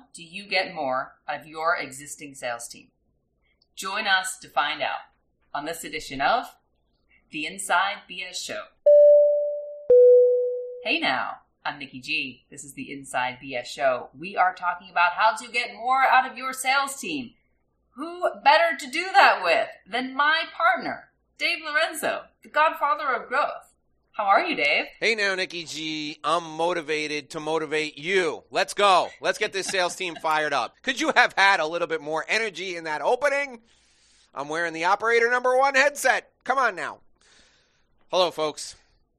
do you get more out of your existing sales team? Join us to find out on this edition of The Inside BS Show. Hey now, I'm Nikki G. This is The Inside BS Show. We are talking about how to get more out of your sales team. Who better to do that with than my partner, Dave Lorenzo, the godfather of growth. How are you, Dave? Hey now, Nikki G. I'm motivated to motivate you. Let's go. Let's get this sales team fired up. Could you have had a little bit more energy in that opening? I'm wearing the operator number 1 headset. Come on now. Hello, folks.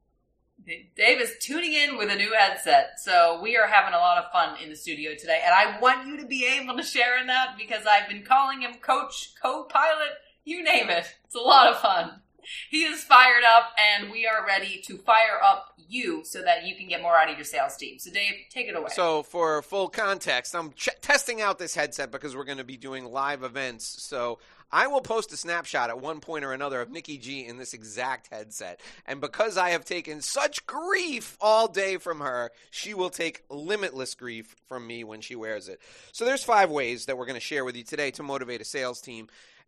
Dave is tuning in with a new headset, so we are having a lot of fun in the studio today, and I want you to be able to share in that because I've been calling him coach, co-pilot, you name it. It's a lot of fun. He is fired up, and we are ready to fire up you so that you can get more out of your sales team. So, Dave, take it away. So, for full context, I'm testing out this headset because we're going to be doing live events. So, I will post a snapshot at one point or another of Nikki G in this exact headset. And because I have taken such grief all day from her, she will take limitless grief from me when she wears it. So, there's 5 ways that we're going to share with you today to motivate a sales team.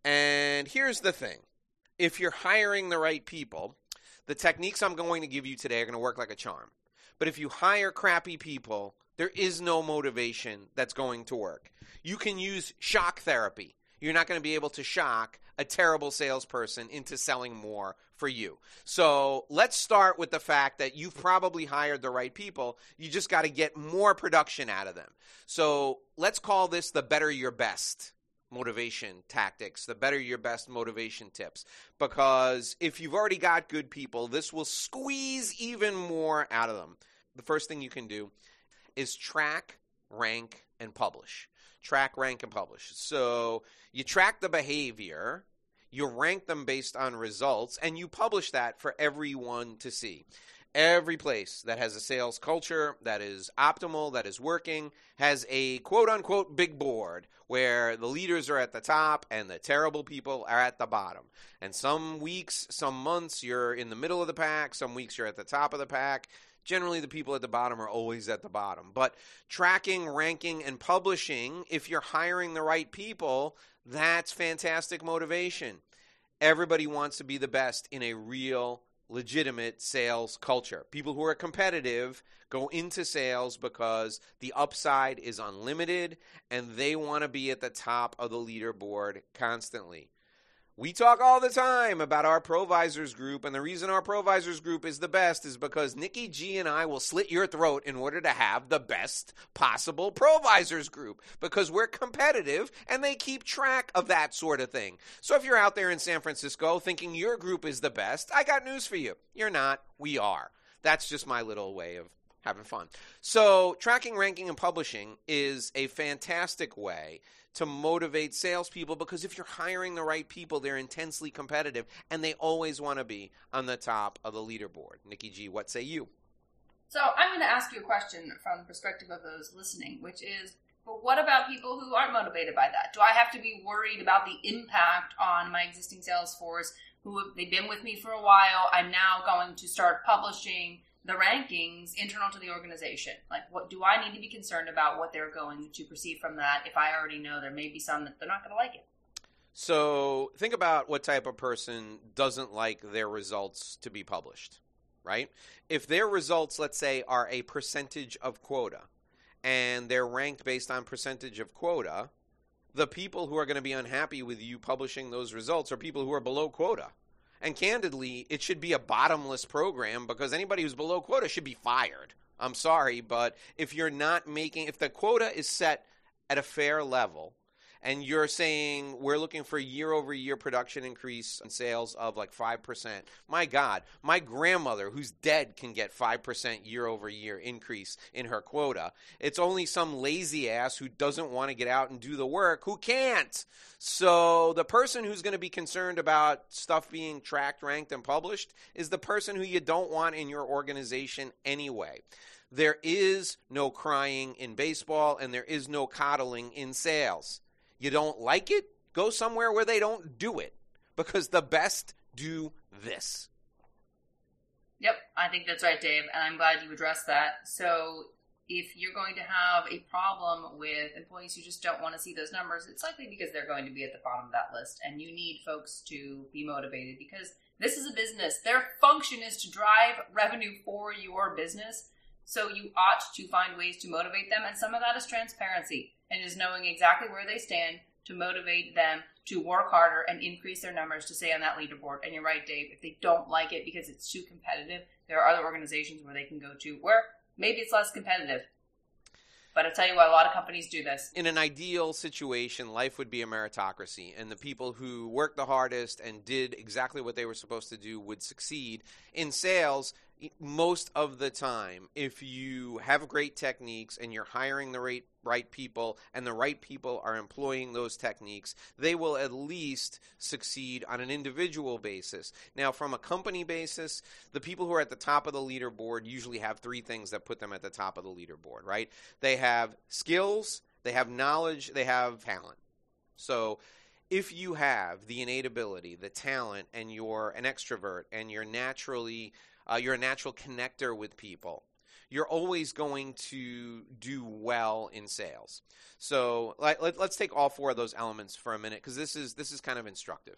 And here's the thing. If you're hiring the right people, the techniques I'm going to give you today are going to work like a charm. But if you hire crappy people, there is no motivation that's going to work. You can use shock therapy. You're not going to be able to shock a terrible salesperson into selling more for you. So let's start with the fact that you've probably hired the right people. You just got to get more production out of them. So let's call this the better your best motivation tactics, the better your best motivation tips. Because if you've already got good people, this will squeeze even more out of them. The first thing you can do is track, rank, and publish. Track, rank, and publish. So you track the behavior, you rank them based on results, and you publish that for everyone to see. Every place that has a sales culture that is optimal, that is working, has a quote-unquote big board where the leaders are at the top and the terrible people are at the bottom. And some weeks, some months, you're in the middle of the pack. Some weeks, you're at the top of the pack. Generally, the people at the bottom are always at the bottom. But tracking, ranking, and publishing, if you're hiring the right people, that's fantastic motivation. Everybody wants to be the best in a real legitimate sales culture. People who are competitive go into sales because the upside is unlimited and they want to be at the top of the leaderboard constantly. We talk all the time about our Provisors group, and the reason our Provisors group is the best is because Nikki G and I will slit your throat in order to have the best possible Provisors group because we're competitive and they keep track of that sort of thing. So if you're out there in San Francisco thinking your group is the best, I got news for you. You're not. We are. That's just my little way of having fun. So tracking, ranking, and publishing is a fantastic way to motivate salespeople because if you're hiring the right people, they're intensely competitive and they always want to be on the top of the leaderboard. Nikki G, what say you? So I'm going to ask you a question from the perspective of those listening, which is, but what about people who aren't motivated by that? Do I have to be worried about the impact on my existing sales force they've been with me for a while? I'm now going to start publishing the rankings internal to the organization. Like, what do I need to be concerned about what they're going to perceive from that if I already know there may be some that they're not going to like it? So think about what type of person doesn't like their results to be published, right? If their results, let's say, are a percentage of quota and they're ranked based on percentage of quota, the people who are going to be unhappy with you publishing those results are people who are below quota. And candidly, it should be a bottomless program because anybody who's below quota should be fired. I'm sorry, but if the quota is set at a fair level and you're saying we're looking for year-over-year production increase in sales of like 5%, my God, my grandmother who's dead can get 5% year-over-year increase in her quota. It's only some lazy ass who doesn't want to get out and do the work who can't. So the person who's going to be concerned about stuff being tracked, ranked, and published is the person who you don't want in your organization anyway. There is no crying in baseball and there is no coddling in sales. You don't like it? Go somewhere where they don't do it because the best do this. Yep, I think that's right, Dave, and I'm glad you addressed that. So if you're going to have a problem with employees who just don't want to see those numbers, it's likely because they're going to be at the bottom of that list, and you need folks to be motivated because this is a business. Their function is to drive revenue for your business, so you ought to find ways to motivate them, and some of that is transparency and is knowing exactly where they stand to motivate them to work harder and increase their numbers to stay on that leaderboard. And you're right, Dave, if they don't like it because it's too competitive, there are other organizations where they can go to where maybe it's less competitive. But I tell you what, a lot of companies do this. In an ideal situation, life would be a meritocracy, and the people who worked the hardest and did exactly what they were supposed to do would succeed. In sales, most of the time, if you have great techniques and you're hiring the right people and the right people are employing those techniques, they will at least succeed on an individual basis. Now, from a company basis, the people who are at the top of the leaderboard usually have three things that put them at the top of the leaderboard, right? They have skills, they have knowledge, they have talent. So if you have the innate ability, the talent, and you're an extrovert and you're a natural connector with people, you're always going to do well in sales. So let's take all four of those elements for a minute, because this is kind of instructive.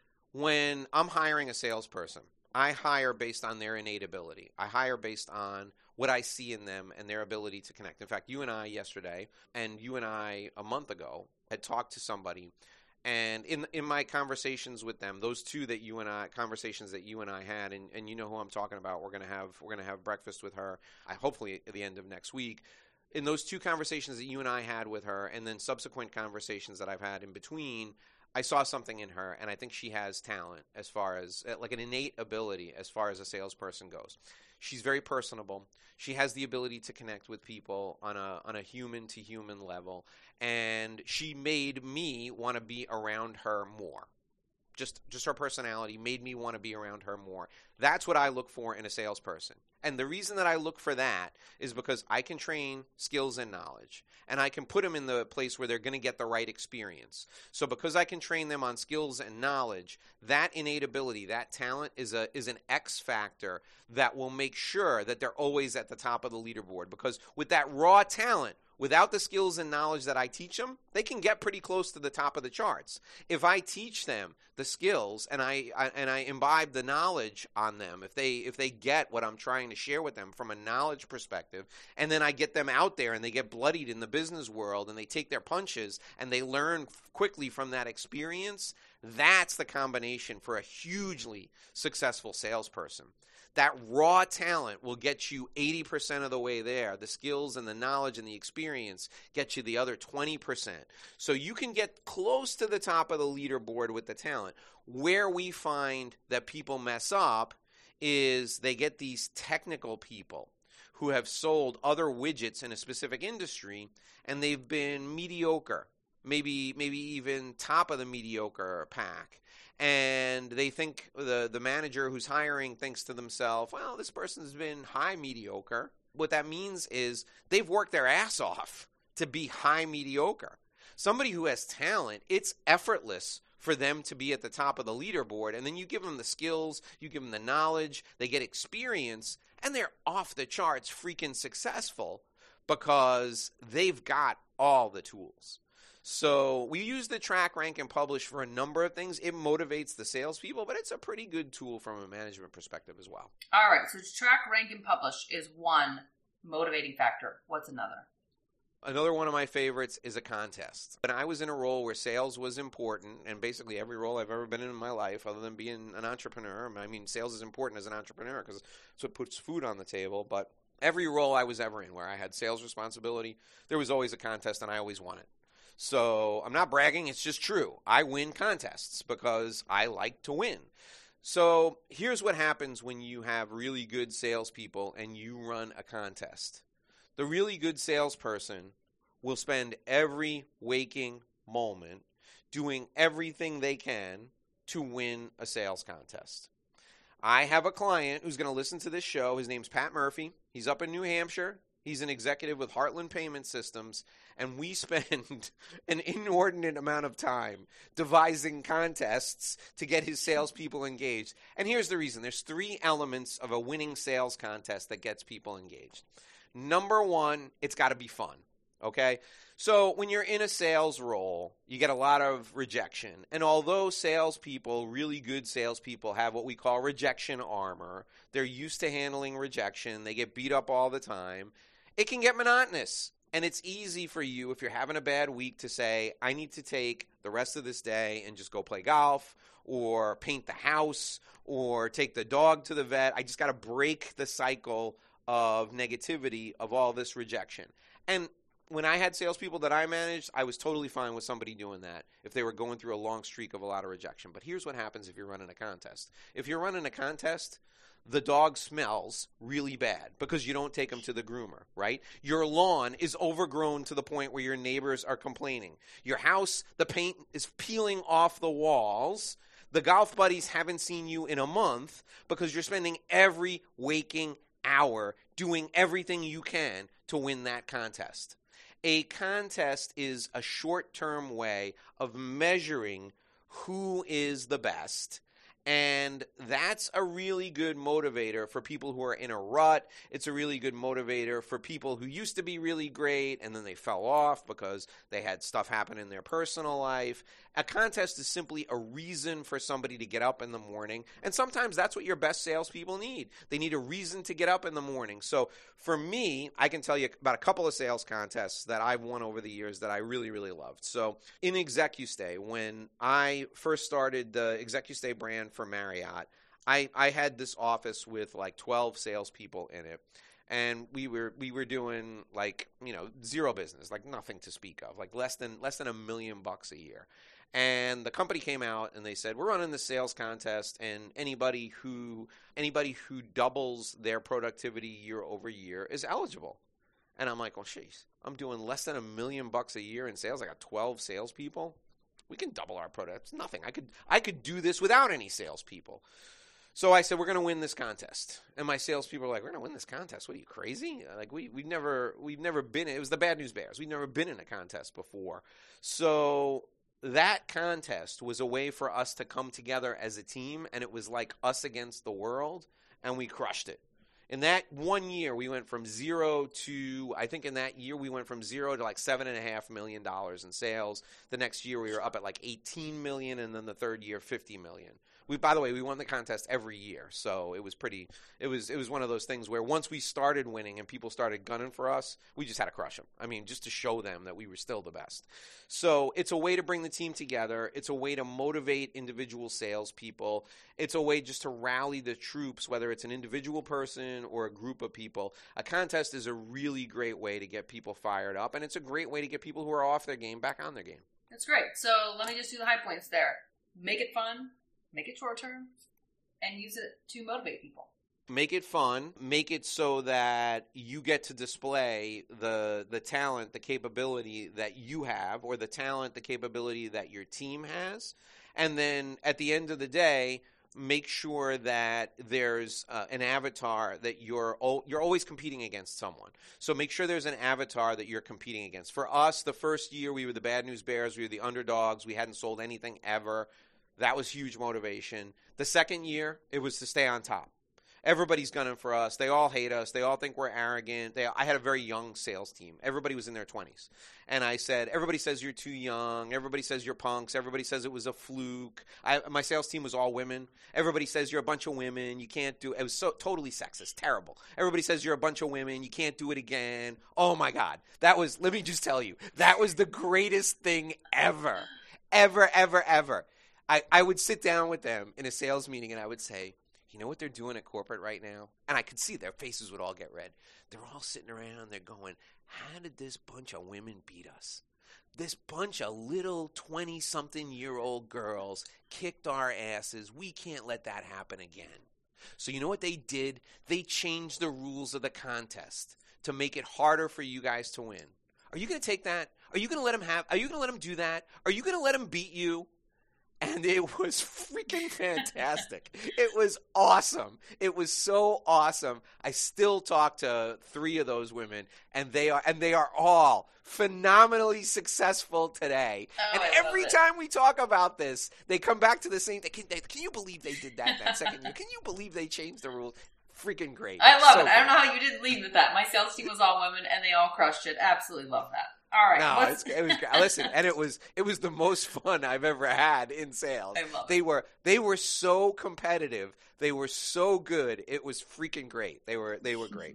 When I'm hiring a salesperson, I hire based on their innate ability. I hire based on what I see in them and their ability to connect. In fact, you and I yesterday, and you and I a month ago, had talked to somebody. And in my conversations with them, those conversations that you and I had, and you know who I'm talking about, we're gonna have breakfast with her, hopefully at the end of next week. In those two conversations that you and I had with her, and then subsequent conversations that I've had in between, I saw something in her, and I think she has talent as far as like an innate ability as far as a salesperson goes. She's very personable. She has the ability to connect with people on a human-to-human level, and she made me want to be around her more. Just her personality made me want to be around her more. That's what I look for in a salesperson. And the reason that I look for that is because I can train skills and knowledge, and I can put them in the place where they're going to get the right experience. So because I can train them on skills and knowledge, that innate ability, that talent is an X factor that will make sure that they're always at the top of the leaderboard. Because with that raw talent, without the skills and knowledge that I teach them, they can get pretty close to the top of the charts. If I teach them the skills and I imbibe the knowledge on them, if they get what I'm trying to share with them from a knowledge perspective, and then I get them out there and they get bloodied in the business world and they take their punches and they learn quickly from that experience, that's the combination for a hugely successful salesperson. That raw talent will get you 80% of the way there. The skills and the knowledge and the experience get you the other 20%. So you can get close to the top of the leaderboard with the talent. Where we find that people mess up is they get these technical people who have sold other widgets in a specific industry, and they've been mediocre, maybe even top of the mediocre pack. And they think, the manager who's hiring thinks to themselves, well, this person's been high mediocre. What that means is they've worked their ass off to be high mediocre. Somebody who has talent, it's effortless for them to be at the top of the leaderboard. And then you give them the skills, you give them the knowledge, they get experience, and they're off the charts freaking successful because they've got all the tools. So we use the track, rank, and publish for a number of things. It motivates the salespeople, but it's a pretty good tool from a management perspective as well. All right, so track, rank, and publish is one motivating factor. What's another? Another one of my favorites is a contest. When I was in a role where sales was important, and basically every role I've ever been in my life, other than being an entrepreneur, I mean, sales is important as an entrepreneur because it's what puts food on the table, but every role I was ever in where I had sales responsibility, there was always a contest, and I always won it. So I'm not bragging, it's just true. I win contests because I like to win. So here's what happens when you have really good salespeople and you run a contest. The really good salesperson will spend every waking moment doing everything they can to win a sales contest. I have a client who's going to listen to this show. His name's Pat Murphy. He's up in New Hampshire. He's an executive with Heartland Payment Systems, and we spend an inordinate amount of time devising contests to get his salespeople engaged. And here's the reason. There's three elements of a winning sales contest that gets people engaged. Number one, it's got to be fun. Okay? So when you're in a sales role, you get a lot of rejection. And although salespeople, really good salespeople, have what we call rejection armor, they're used to handling rejection, they get beat up all the time, it can get monotonous. And it's easy for you, if you're having a bad week, to say, I need to take the rest of this day and just go play golf or paint the house or take the dog to the vet. I just got to break the cycle of negativity of all this rejection. And when I had salespeople that I managed, I was totally fine with somebody doing that if they were going through a long streak of a lot of rejection. But here's what happens if you're running a contest. If you're running a contest, the dog smells really bad because you don't take him to the groomer, right? Your lawn is overgrown to the point where your neighbors are complaining. Your house, the paint is peeling off the walls. The golf buddies haven't seen you in a month because you're spending every waking hour doing everything you can to win that contest. A contest is a short-term way of measuring who is the best, and that's a really good motivator for people who are in a rut. It's a really good motivator for people who used to be really great and then they fell off because they had stuff happen in their personal life. A contest is simply a reason for somebody to get up in the morning, and sometimes that's what your best salespeople need. They need a reason to get up in the morning. So for me, I can tell you about a couple of sales contests that I've won over the years that I really, really loved. So in ExecuStay, when I first started the ExecuStay brand for Marriott, I had this office with like 12 salespeople in it. And we were doing zero business, like nothing to speak of, like less than $1 million a year. And the company came out and they said, we're running the sales contest, and anybody who doubles their productivity year over year is eligible. And I'm like, well, jeez, I'm doing less than $1 million a year in sales. I got 12 salespeople. We can double our productivity. It's nothing. I could do this without any salespeople. So I said, we're going to win this contest. And my salespeople were like, we're going to win this contest? What are you, crazy? Like, we've never been in, it was the Bad News Bears. We've never been in a contest before. So that contest was a way for us to come together as a team, and it was like us against the world, and we crushed it. In that 1 year, we went from zero to, I think in that year, we went from zero to like $7.5 million in sales. The next year, we were up at like 18 million, and then the third year, 50 million. By the way, we won the contest every year, so it was one of those things where once we started winning and people started gunning for us, we just had to crush them. I mean, just to show them that we were still the best. So it's a way to bring the team together. It's a way to motivate individual salespeople. It's a way just to rally the troops, whether it's an individual person or a group of people. A contest is a really great way to get people fired up, and it's a great way to get people who are off their game back on their game. That's great. So let me just do the high points there. Make it fun. Make it short term, and use it to motivate people. Make it fun. Make it so that you get to display the talent, the capability that you have, or the talent, the capability that your team has. And then at the end of the day, make sure that there's an avatar that you're always competing against someone. So make sure there's an avatar that you're competing against. For us, the first year we were the Bad News Bears. We were the underdogs. We hadn't sold anything ever. That was huge motivation. The second year, it was to stay on top. Everybody's gunning for us. They all hate us. They all think we're arrogant. I had a very young sales team. Everybody was in their 20s. And I said, everybody says you're too young. Everybody says you're punks. Everybody says it was a fluke. My sales team was all women. Everybody says you're a bunch of women. You can't do it. It was so totally sexist. Terrible. Everybody says you're a bunch of women. You can't do it again. Oh, my God. Let me just tell you, that was the greatest thing ever. Ever, ever, ever. I would sit down with them in a sales meeting and I would say, you know what they're doing at corporate right now? And I could see their faces would all get red. They're all sitting around. They're going, how did this bunch of women beat us? This bunch of little 20-something-year-old girls kicked our asses. We can't let that happen again. So you know what they did? They changed the rules of the contest to make it harder for you guys to win. Are you going to take that? Are you going to let them do that? Are you going to let them beat you? And it was freaking fantastic. It was awesome. It was so awesome. I still talk to 3 of those women, and they are all phenomenally successful today. Oh, and every time we talk about this, they come back to the same thing. Can you believe they did that second year? Can you believe they changed the rules? freaking great. I love So it. I don't good. know how you didn't lead with that. My sales team was all women, and they all crushed it. Absolutely love that. All right. No, it was great. Listen, and it was the most fun I've ever had in sales. I love it. They were so competitive. They were so good. It was freaking great. They were great.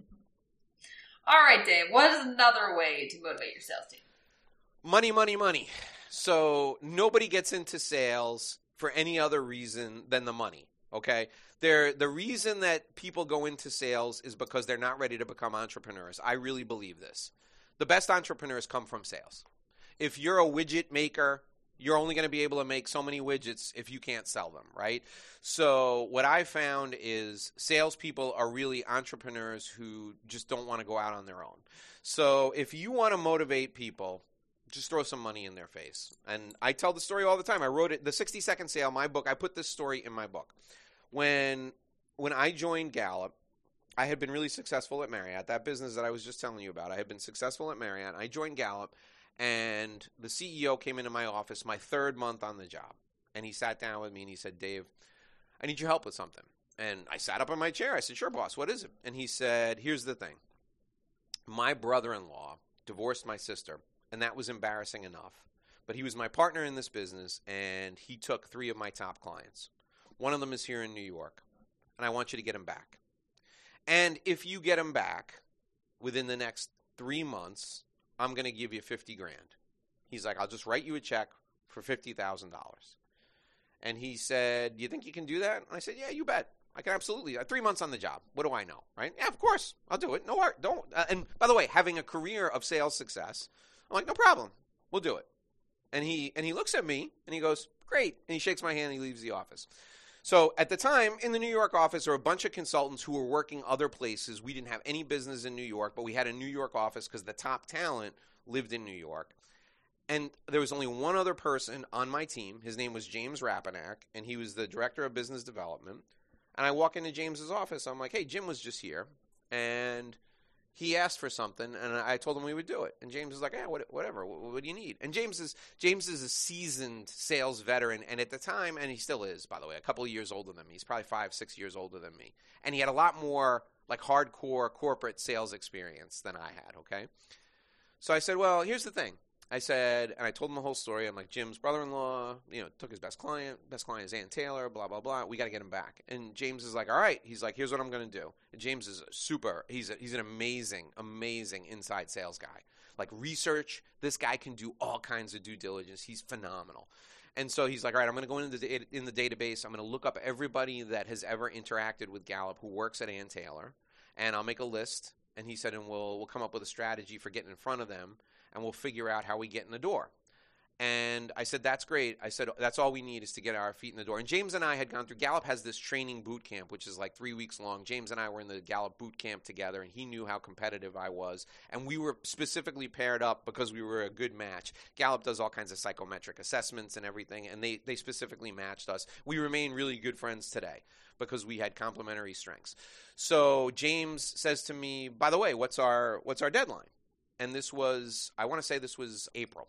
All right, Dave. What is another way to motivate your sales team? Money, money, money. So nobody gets into sales for any other reason than the money. Okay? The reason that people go into sales is because they're not ready to become entrepreneurs. I really believe this. The best entrepreneurs come from sales. If you're a widget maker, you're only going to be able to make so many widgets if you can't sell them, right? So what I found is salespeople are really entrepreneurs who just don't want to go out on their own. So if you want to motivate people, just throw some money in their face. And I tell the story all the time. I wrote it, the 60-second sale, my book. I put this story in my book. When I joined Gallup, I had been really successful at Marriott, that business that I was just telling you about. I had been successful at Marriott. I joined Gallup, and the CEO came into my office my third month on the job. And he sat down with me, and he said, Dave, I need your help with something. And I sat up in my chair. I said, sure, boss, what is it? And he said, here's the thing. My brother-in-law divorced my sister, and that was embarrassing enough. But he was my partner in this business, and he took 3 of my top clients. One of them is here in New York, and I want you to get him back. And if you get him back within the next 3 months, I'm going to give you $50,000. He's like, I'll just write you a check for $50,000. And he said, do you think you can do that? And I said, yeah, you bet. I can absolutely. 3 months on the job. What do I know, right? Yeah, of course. I'll do it. No, don't. And by the way, having a career of sales success, I'm like, no problem. We'll do it. And he looks at me and he goes, great. And he shakes my hand and he leaves the office. So at the time, in the New York office, there were a bunch of consultants who were working other places. We didn't have any business in New York, but we had a New York office because the top talent lived in New York. And there was only one other person on my team. His name was James Rapinack, and he was the director of business development. And I walk into James's office. I'm like, hey, Jim was just here, and he asked for something, and I told him we would do it. And James was like, yeah, whatever. What do you need? And James is a seasoned sales veteran, and at the time, and he still is, by the way, a couple of years older than me. He's probably 5-6 years older than me. And he had a lot more like hardcore corporate sales experience than I had, okay? So I said, well, here's the thing. I said, and I told him the whole story. I'm like, Jim's brother-in-law, took his best client. Best client is Ann Taylor, blah, blah, blah. We got to get him back. And James is like, all right. He's like, here's what I'm going to do. And James is he's an amazing, amazing inside sales guy. Like research, this guy can do all kinds of due diligence. He's phenomenal. And so he's like, all right, I'm going to go in the database. I'm going to look up everybody that has ever interacted with Gallup who works at Ann Taylor, and I'll make a list. And he said, and we'll come up with a strategy for getting in front of them, and we'll figure out how we get in the door. And I said, that's great. I said, that's all we need is to get our feet in the door. And James and I had gone through, Gallup has this training boot camp, which is like 3 weeks long. James and I were in the Gallup boot camp together, and he knew how competitive I was. And we were specifically paired up because we were a good match. Gallup does all kinds of psychometric assessments and everything, and they specifically matched us. We remain really good friends today because we had complementary strengths. So James says to me, by the way, what's our deadline? And this was, I want to say this was April.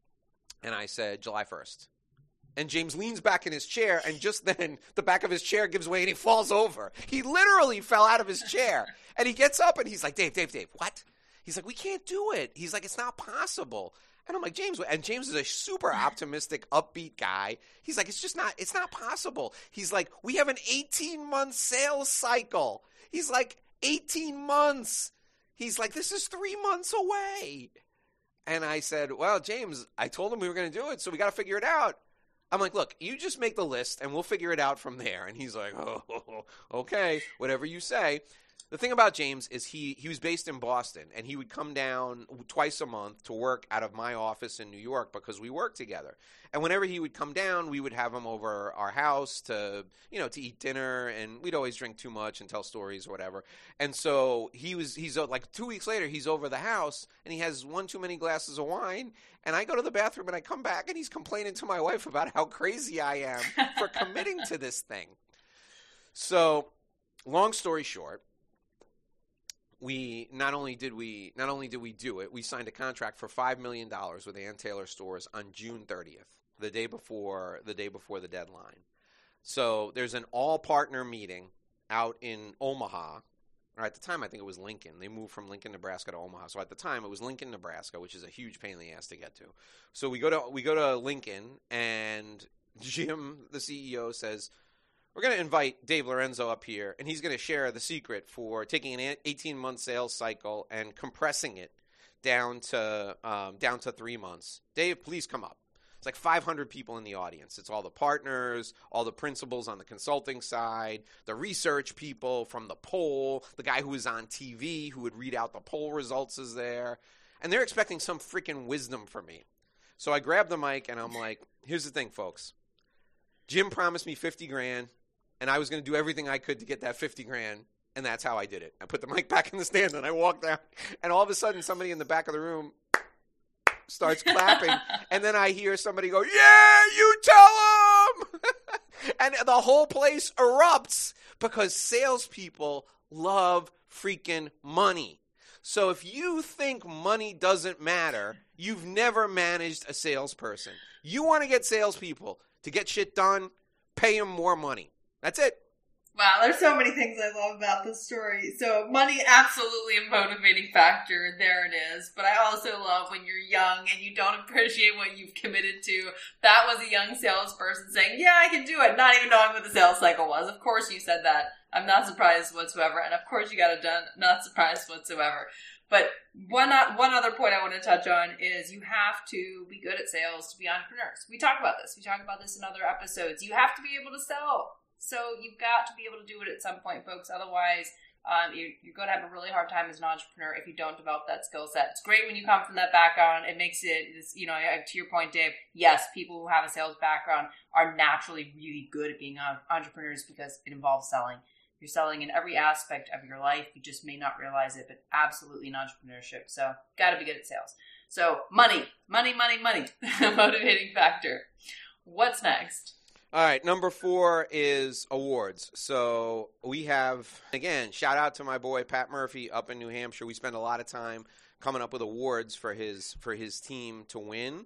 And I said, July 1st. And James leans back in his chair, and just then the back of his chair gives way and he falls over. He literally fell out of his chair. And he gets up and he's like, Dave, what? He's like, we can't do it. He's like, it's not possible. And I'm like, James, and James is a super optimistic, upbeat guy. He's like, it's not possible. He's like, we have an 18-month sales cycle. He's like, 18 months. He's like, this is 3 months away. And I said, well, James, I told him we were going to do it, so we got to figure it out. I'm like, look, you just make the list, and we'll figure it out from there. And he's like, oh, okay, whatever you say. The thing about James is he was based in Boston, and he would come down twice a month to work out of my office in New York because we worked together. And whenever he would come down, we would have him over our house to eat dinner, and we'd always drink too much and tell stories or whatever. And so he's like 2 weeks later, he's over the house, and he has one too many glasses of wine, and I go to the bathroom, and I come back, and he's complaining to my wife about how crazy I am for committing to this thing. So, long story short, we not only did we do it, we signed a contract for $5 million with Ann Taylor Stores on June 30th, the day before the deadline. So there's an all partner meeting out in Omaha or at the time I think it was Lincoln. They moved from Lincoln, Nebraska to Omaha. So at the time it was Lincoln, Nebraska, which is a huge pain in the ass to get to. So we go to Lincoln, and Jim, the CEO, says, we're going to invite Dave Lorenzo up here, and he's going to share the secret for taking an 18-month sales cycle and compressing it down to 3 months. Dave, please come up. It's like 500 people in the audience. It's all the partners, all the principals on the consulting side, the research people from the poll, the guy who was on TV who would read out the poll results is there. And they're expecting some freaking wisdom from me. So I grab the mic and I'm like, here's the thing, folks. Jim promised me $50,000, and I was going to do everything I could to get that $50,000, and that's how I did it. I put the mic back in the stand and I walked out, and all of a sudden somebody in the back of the room starts clapping, and then I hear somebody go, yeah, you tell him! And the whole place erupts because salespeople love freaking money. So if you think money doesn't matter, you've never managed a salesperson. You want to get salespeople to get shit done, pay them more money. That's it. Wow, there's so many things I love about this story. So money, absolutely a motivating factor. There it is. But I also love when you're young and you don't appreciate what you've committed to. That was a young salesperson saying, yeah, I can do it, not even knowing what the sales cycle was. Of course you said that. I'm not surprised whatsoever. And of course you got it done. Not surprised whatsoever. But one other point I want to touch on is you have to be good at sales to be entrepreneurs. We talk about this. We talk about this in other episodes. You have to be able to sell. So you've got to be able to do it at some point, folks. Otherwise, you're going to have a really hard time as an entrepreneur if you don't develop that skill set. It's great when you come from that background. It makes it, to your point, Dave, yes, people who have a sales background are naturally really good at being entrepreneurs because it involves selling. You're selling in every aspect of your life. You just may not realize it, but absolutely in entrepreneurship. So got to be good at sales. So money, motivating factor. What's next? All right, number 4 is awards. So we have, again, shout out to my boy Pat Murphy up in New Hampshire. We spend a lot of time coming up with awards for his team to win.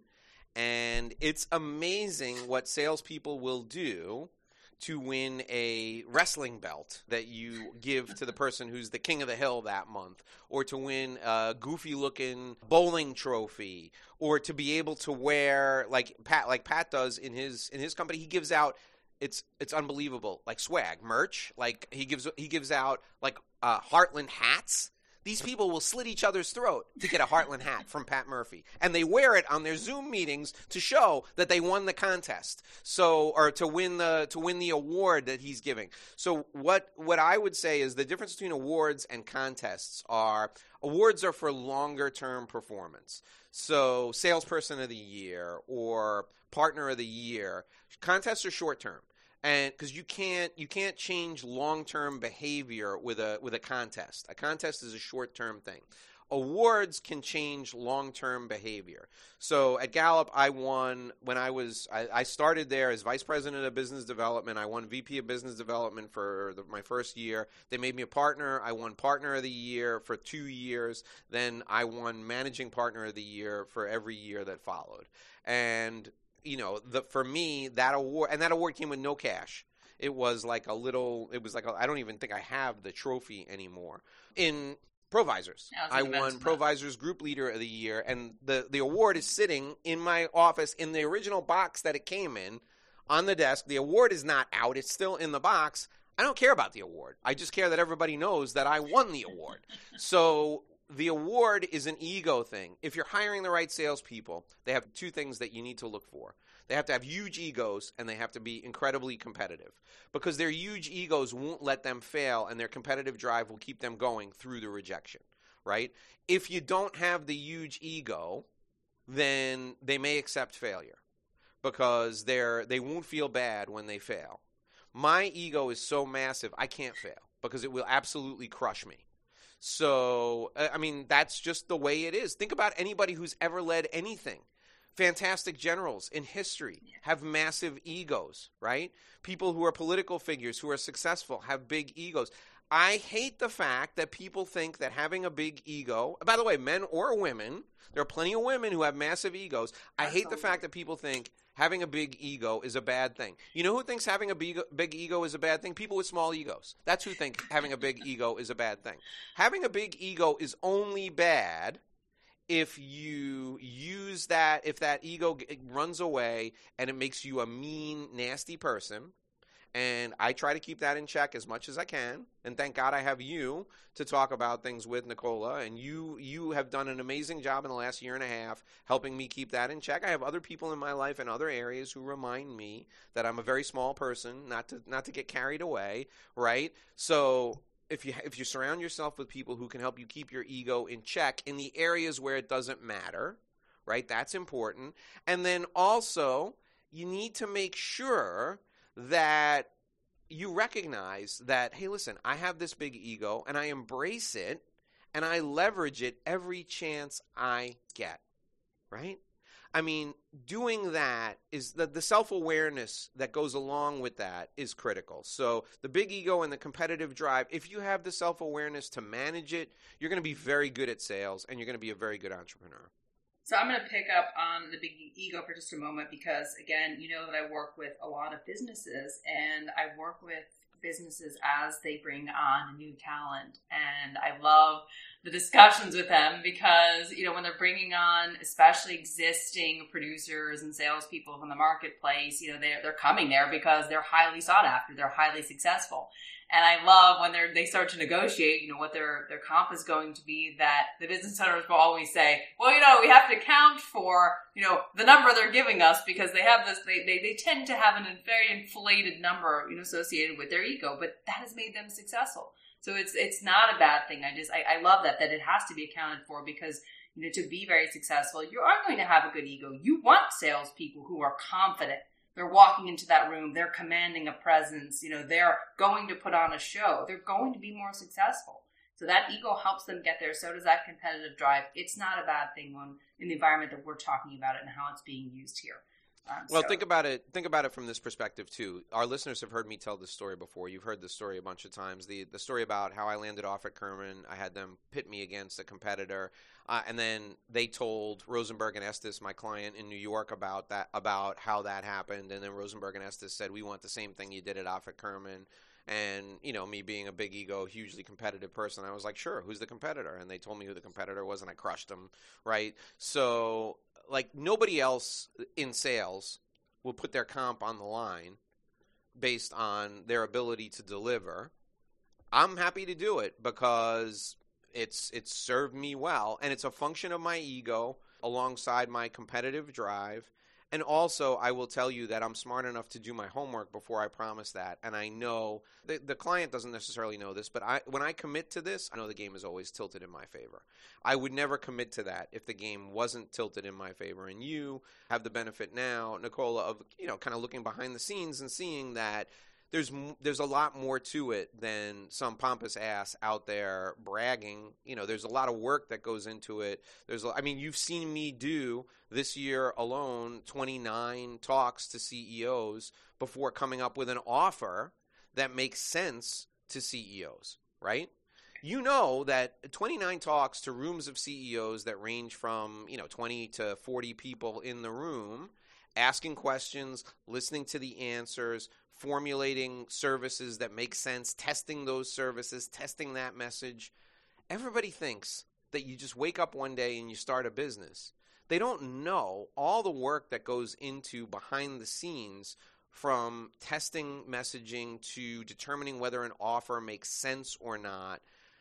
And it's amazing what salespeople will do to win a wrestling belt that you give to the person who's the king of the hill that month, or to win a goofy-looking bowling trophy, or to be able to wear like Pat does in his company. He gives out it's unbelievable, like swag merch. Like he gives out like Heartland hats. These people will slit each other's throat to get a Heartland hat from Pat Murphy, and they wear it on their Zoom meetings to show that they won the contest. So, or to win the award that he's giving. So, what I would say is the difference between awards and contests are awards are for longer term performance. So, salesperson of the year or partner of the year. Contests are short term. And because you can't change long-term behavior with a contest. A contest is a short-term thing. Awards can change long-term behavior. So at Gallup, I won when I started there as vice president of business development. I won VP of business development for my first year. They made me a partner. I won partner of the year for 2 years. Then I won managing partner of the year for every year that followed. And for me, that award came with no cash. It was like I don't even think I have the trophy anymore. In Provisors, I won Provisors Group Leader of the Year, and the award is sitting in my office in the original box that it came in on the desk. The award is not out. It's still in the box. I don't care about the award. I just care that everybody knows that I won the award. So the award is an ego thing. If you're hiring the right salespeople, they have 2 things that you need to look for. They have to have huge egos, and they have to be incredibly competitive, because their huge egos won't let them fail, and their competitive drive will keep them going through the rejection, right? If you don't have the huge ego, then they may accept failure because they won't feel bad when they fail. My ego is so massive, I can't fail because it will absolutely crush me. So, that's just the way it is. Think about anybody who's ever led anything. Fantastic generals in history have massive egos, right? People who are political figures, who are successful, have big egos. I hate the fact that people think that having a big ego, by the way, men or women, there are plenty of women who have massive egos. I hate the fact that people think having a big ego is a bad thing. You know who thinks having a big ego is a bad thing? People with small egos. That's who think having a big ego is a bad thing. Having a big ego is only bad if you use that, if that ego runs away and it makes you a mean, nasty person. And I try to keep that in check as much as I can. And thank God I have you to talk about things with, Nicola. And you have done an amazing job in the last year and a half helping me keep that in check. I have other people in my life in other areas who remind me that I'm a very small person, not to get carried away, right? So if you surround yourself with people who can help you keep your ego in check in the areas where it doesn't matter, right? That's important. And then also, you need to make sure that you recognize that, hey, listen, I have this big ego and I embrace it and I leverage it every chance I get, right? I mean, doing that is the self-awareness that goes along with that is critical. So the big ego and the competitive drive, if you have the self-awareness to manage it, you're going to be very good at sales and you're going to be a very good entrepreneur. So I'm going to pick up on the big ego for just a moment because, again, you know that I work with a lot of businesses and I work with businesses as they bring on new talent. And I love the discussions with them because, you know, when they're bringing on especially existing producers and salespeople from the marketplace, you know, they're coming there because they're highly sought after, they're highly successful. And I love when they start to negotiate, you know, what their comp is going to be, that the business owners will always say, well, you know, we have to account for, you know, the number they're giving us because they have this, they tend to have a very inflated number, you know, associated with their ego, but that has made them successful. So it's not a bad thing. I love that it has to be accounted for because, you know, to be very successful, you are going to have a good ego. You want salespeople who are confident. They're walking into that room. They're commanding a presence. You know, they're going to put on a show. They're going to be more successful. So that ego helps them get there. So does that competitive drive. It's not a bad thing in the environment that we're talking about it and how it's being used here. Think about it. Think about it from this perspective too. Our listeners have heard me tell this story before. You've heard this story a bunch of times. The story about how I landed off at Kerman. I had them pit me against a competitor, and then they told Rosenberg and Estes, my client in New York, about how that happened. And then Rosenberg and Estes said, "We want the same thing you did at Off at Kerman." And, you know, me being a big ego, hugely competitive person, I was like, sure, who's the competitor? And they told me who the competitor was, and I crushed them, right? So, like, nobody else in sales will put their comp on the line based on their ability to deliver. I'm happy to do it because it's served me well, and it's a function of my ego alongside my competitive drive. And also, I will tell you that I'm smart enough to do my homework before I promise that. And I know the client doesn't necessarily know this, but when I commit to this, I know the game is always tilted in my favor. I would never commit to that if the game wasn't tilted in my favor. And you have the benefit now, Nicola, of, you know, kind of looking behind the scenes and seeing that there's a lot more to it than some pompous ass out there bragging. You know, there's a lot of work that goes into it. You've seen me do this year alone 29 talks to CEOs before coming up with an offer that makes sense to CEOs, right? You know that 29 talks to rooms of CEOs that range from, you know, 20 to 40 people in the room, asking questions, listening to the answers, formulating services that make sense, testing those services, testing that message. Everybody thinks that you just wake up one day and you start a business. They don't know all the work that goes into behind the scenes, from testing messaging to determining whether an offer makes sense or not.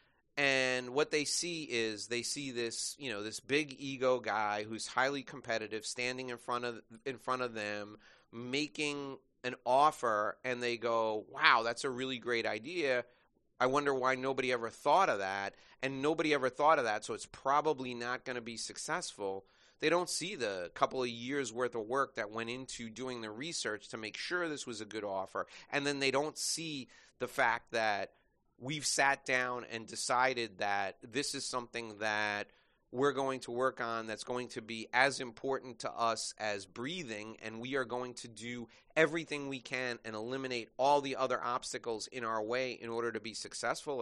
And what they see is this, you know, this big ego guy who's highly competitive standing in front of them, making an offer, and they go, wow, that's a really great idea. I wonder why nobody ever thought of that. And nobody ever thought of that, so it's probably not going to be successful. They don't see the couple of years worth of work that went into doing the research to make sure this was a good offer. And then they don't see the fact that we've sat down and decided that this is something that we're going to work on that's going to be as important to us as breathing, and we are going to do everything we can and eliminate all the other obstacles in our way in order to be successful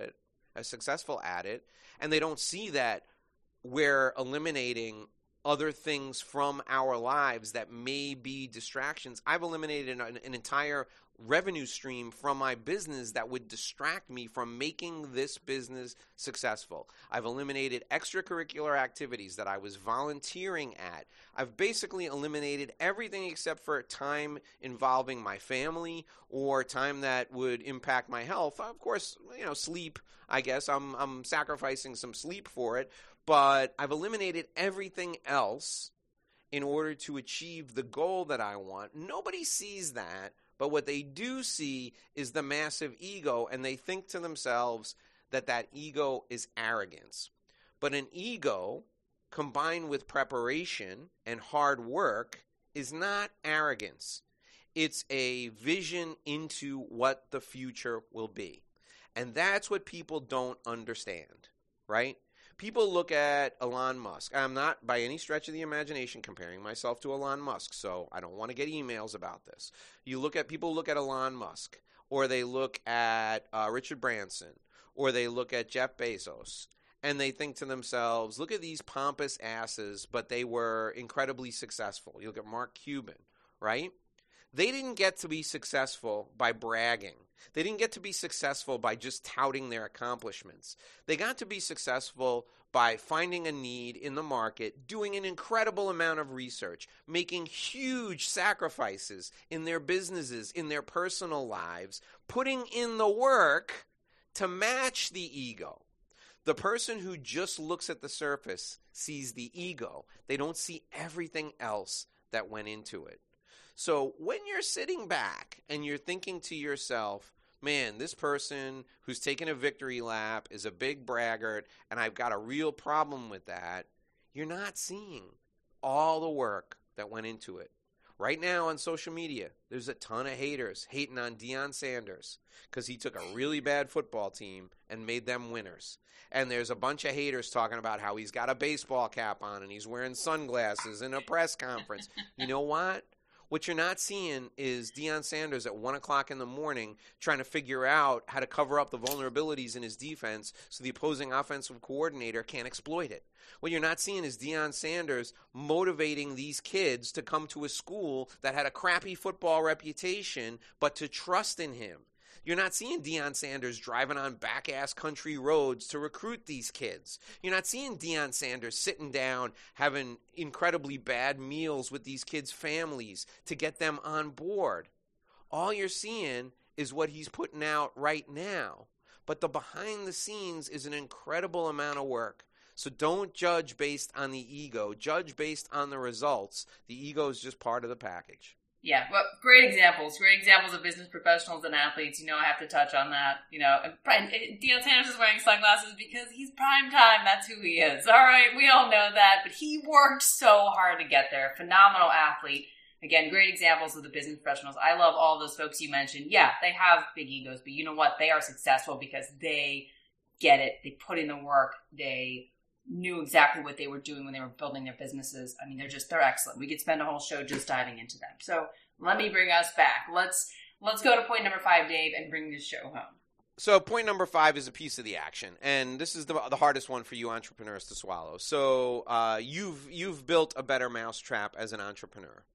at it, and they don't see that we're eliminating other things from our lives that may be distractions. I've eliminated an entire revenue stream from my business that would distract me from making this business successful. I've eliminated extracurricular activities that I was volunteering at. I've basically eliminated everything except for time involving my family or time that would impact my health. Of course, sleep, I guess I'm sacrificing some sleep for it, but I've eliminated everything else in order to achieve the goal that I want. Nobody sees that. But what they do see is the massive ego, and they think to themselves that ego is arrogance. But an ego combined with preparation and hard work is not arrogance. It's a vision into what the future will be. And that's what people don't understand, right? People look at Elon Musk. I'm not by any stretch of the imagination comparing myself to Elon Musk, so I don't want to get emails about this. People look at Elon Musk, or they look at Richard Branson, or they look at Jeff Bezos, and they think to themselves, look at these pompous asses, but they were incredibly successful. You look at Mark Cuban, right? They didn't get to be successful by bragging. They didn't get to be successful by just touting their accomplishments. They got to be successful by finding a need in the market, doing an incredible amount of research, making huge sacrifices in their businesses, in their personal lives, putting in the work to match the ego. The person who just looks at the surface sees the ego. They don't see everything else that went into it. So when you're sitting back and you're thinking to yourself, man, this person who's taking a victory lap is a big braggart and I've got a real problem with that, you're not seeing all the work that went into it. Right now on social media, there's a ton of haters hating on Deion Sanders because he took a really bad football team and made them winners. And there's a bunch of haters talking about how he's got a baseball cap on and he's wearing sunglasses in a press conference. You know what? What you're not seeing is Deion Sanders at 1 o'clock in the morning trying to figure out how to cover up the vulnerabilities in his defense so the opposing offensive coordinator can't exploit it. What you're not seeing is Deion Sanders motivating these kids to come to a school that had a crappy football reputation, but to trust in him. You're not seeing Deion Sanders driving on back-ass country roads to recruit these kids. You're not seeing Deion Sanders sitting down having incredibly bad meals with these kids' families to get them on board. All you're seeing is what he's putting out right now. But the behind the scenes is an incredible amount of work. So don't judge based on the ego. Judge based on the results. The ego is just part of the package. Yeah, well, great examples of business professionals and athletes. I have to touch on that. And Deion Sanders is wearing sunglasses because he's prime time. That's who he is. All right, we all know that, but he worked so hard to get there. Phenomenal athlete. Again, great examples of the business professionals. I love all those folks you mentioned. Yeah, they have big egos, but you know what? They are successful because they get it. They put in the work. They knew exactly what they were doing when they were building their businesses. I mean, they're excellent. We could spend a whole show just diving into them. So let me bring us back. Let's go to point number 5, Dave, and bring this show home. So point number 5 is a piece of the action, and this is the hardest one for you entrepreneurs to swallow. So you've built a better mousetrap as an entrepreneur,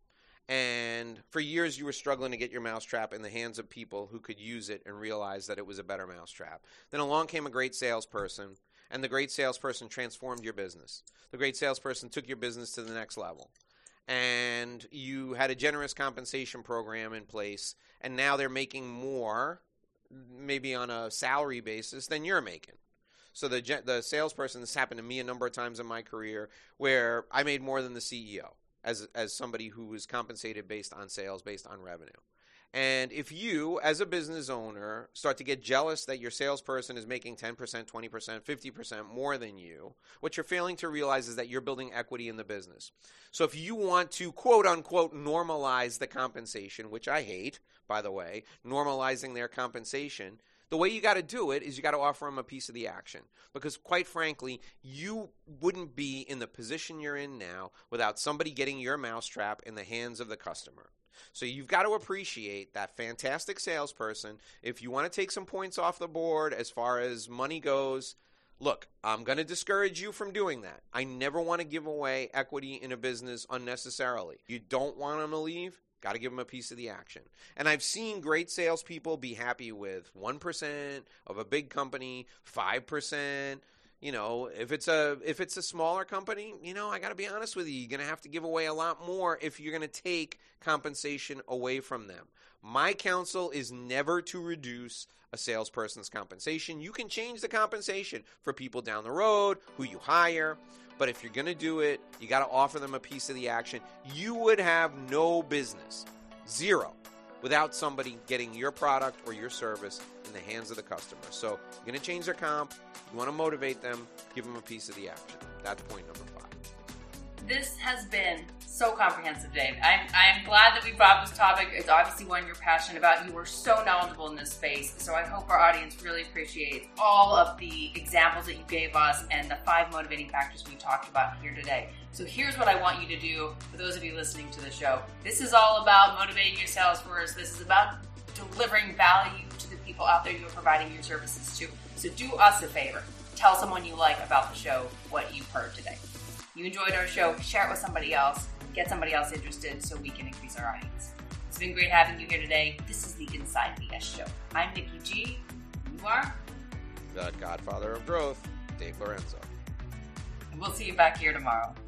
and for years you were struggling to get your mousetrap in the hands of people who could use it and realize that it was a better mousetrap. Then along came a great salesperson, and the great salesperson transformed your business. The great salesperson took your business to the next level. And you had a generous compensation program in place, and now they're making more, maybe on a salary basis, than you're making. So the salesperson, this happened to me a number of times in my career, where I made more than the CEO as somebody who was compensated based on sales, based on revenue. And if you, as a business owner, start to get jealous that your salesperson is making 10%, 20%, 50% more than you, what you're failing to realize is that you're building equity in the business. So if you want to, quote unquote, normalize the compensation, which I hate, by the way, normalizing their compensation, The way you got to do it is you got to offer them a piece of the action. Because quite frankly, you wouldn't be in the position you're in now without somebody getting your mousetrap in the hands of the customer. So you've got to appreciate that fantastic salesperson. If you want to take some points off the board as far as money goes, look, I'm going to discourage you from doing that. I never want to give away equity in a business unnecessarily. You don't want them to leave, got to give them a piece of the action. And I've seen great salespeople be happy with 1% of a big company, 5%. You know, if it's a smaller company, you know, I got to be honest with you, you're going to have to give away a lot more if you're going to take compensation away from them. My counsel is never to reduce a salesperson's compensation. You can change the compensation for people down the road, who you hire, but if you're going to do it, you got to offer them a piece of the action. You would have no business, zero, without somebody getting your product or your service in the hands of the customer. So you're going to change their comp. You want to motivate them, give them a piece of the action. That's point number 5. This has been so comprehensive, Dave. I'm glad that we brought this topic. It's obviously one you're passionate about. You were so knowledgeable in this space. So I hope our audience really appreciates all of the examples that you gave us and the 5 motivating factors we talked about here today. So here's what I want you to do for those of you listening to the show. This is all about motivating your sales force. This is about delivering value to the people out there you're providing your services to. So do us a favor. Tell someone you like about the show what you've heard today. You enjoyed our show, share it with somebody else, get somebody else interested so we can increase our audience. It's been great having you here today. This is the Inside BS Show. I'm Nikki G. You are? The Godfather of Growth, Dave Lorenzo. And we'll see you back here tomorrow.